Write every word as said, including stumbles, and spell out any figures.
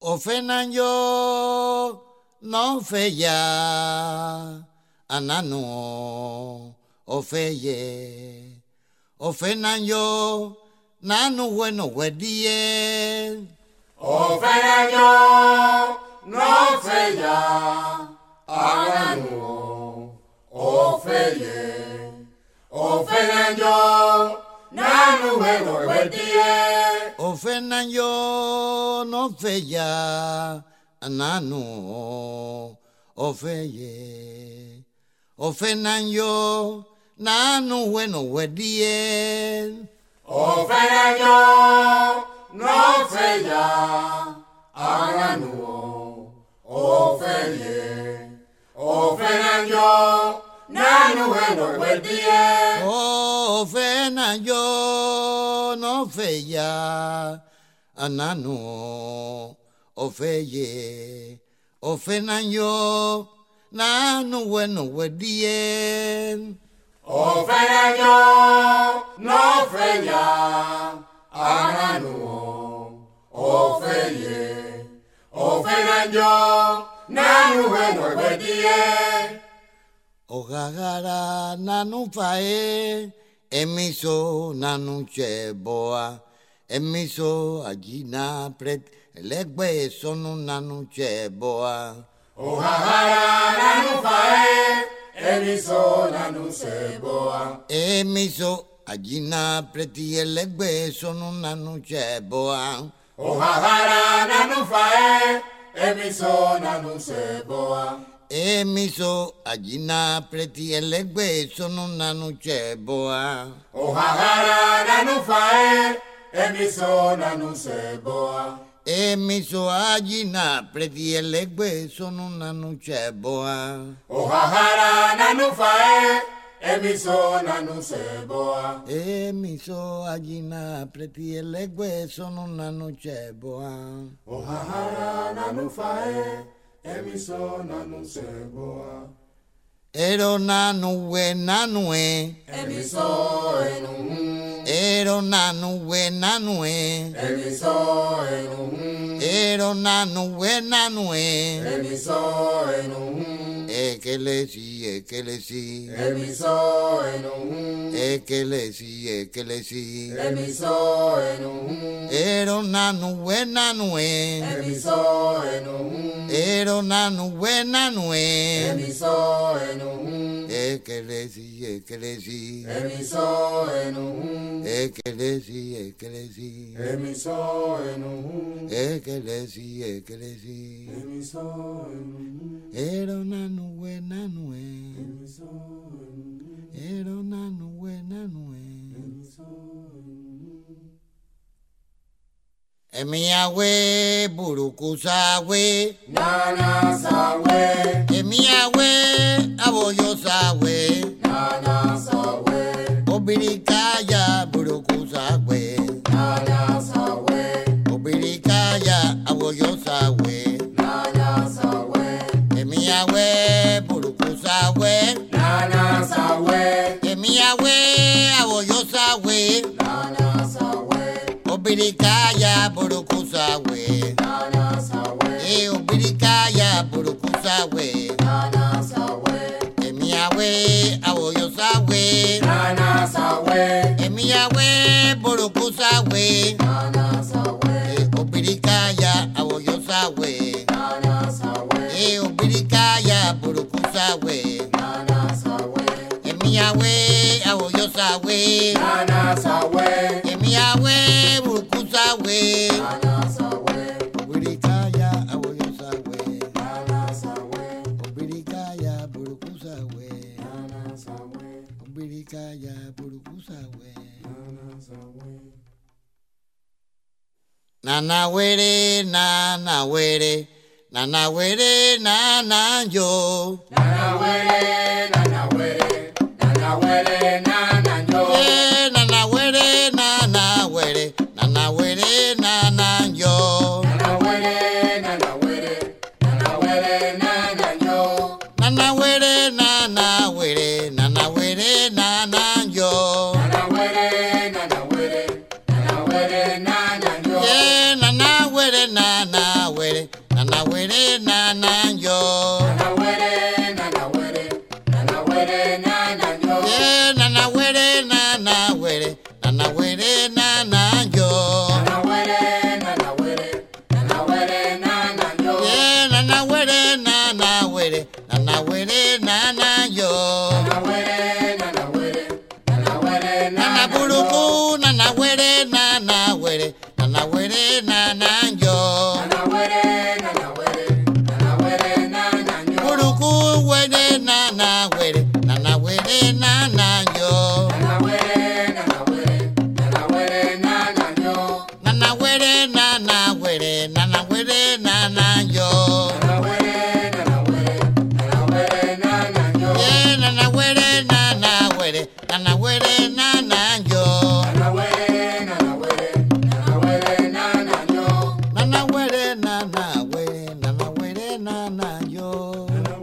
Ofenan yo no feya anano ofeye. Ofenan yo nanu bueno wedie. Ofenan yo no feya anano ofeye. Ofenan yo nanu bueno wedie. Ofenan yo no feya anano ofeye. Ofenan yo nanu bueno wedie. Ofenan yo no feya anano ofeye. Ofenan yo nanu bueno wedie. Ofenan yo no feya anano ofeye. Ofenan yo nanu bueno wedie. Ofenan yo no feya anano ofeye. Ofenan yo nanu bueno wedie. Ogagara nanu fae emiso nanu cheboa. Emiso agina pret legbe sonu nanu cheboa. Ogagara nanu fae emiso nanu cheboa. Emiso agina preti legbe sonu nanu cheboa. Ogagara nanu fae emiso nanu cheboa. Emiso agina preti legbe sonu nanu cheboa. Ogagara nanu fae emiso nanu cheboa. Emiso agina preti legbe sonu nanu cheboa. Ogagara nanu fae emiso nanu cheboa. Emiso agina preti legbe sonu nanu cheboa. Ogagara nanu fae emiso nanu cheboa. Ero nanu we nanu e. Emiso enu. Ero nanu we nanu e. Emiso enu. Ero nanu we nanu e. Emiso enu. Ekelesi ekelesi. Emiso enu. Ekelesi ekelesi. Emiso enu. Ero nanu we nanu e. Emiso enu. Ero nanu we nanu e. Emiso enu. Ekelesi ekelesi. Emiso enu. Ekelesi ekelesi. Emiso enu. Ekelesi ekelesi. Emiso enu. Ero nanu we nanu e. Emiso enu. Ero nanu we nanu e. Emiso enu. Emiawe burukusawe. Nana sawe. Emiawe aboyosawe. Nana sawe. Obirikaya burukusawe. Nana sawe. Obirikaya aboyosawe. Nana sawe. Emiawe burukusawe. Nana sawe. Emiawe aboyosawe. Nana sawe. Obirikaya burukusawe. Nana sawe. E obirikaya burukusawe. Nana sawe. Emiawe aboyosawe. Nana sawe. Emiawe burukusawe. Nana sawe. E obirikaya aboyosawe. Nana sawe. E obirikaya burukusawe. Nana sawe. Emiawe aboyosawe. Nana sawe. Emiawe burukusawe. Nana sawe. Obirikaya aboyosawe. Nana sawe. Obirikaya burukusawe. Nana sawe. Obirikaya burukusawe. Nana sawe. Nana were, nana were, nana were, nana yo. Nana were, nana were, nana were, nana yo. Yeah, nana were, nana were, nana were, nana yo. Nana were, nana were, nana were, nana yo. Nana were, nana were, nana were, nana yo. Nana were, nana were, nana were, nana yo. Yeah, nana were, nana were, were na na yo. Nana were, nana were, nana were, nana yo. Yeah, na na were na na were, na na were na na yo. Nana were, nana were, nana were, nana yo. Na na were na na were, na na were na na yo. Nana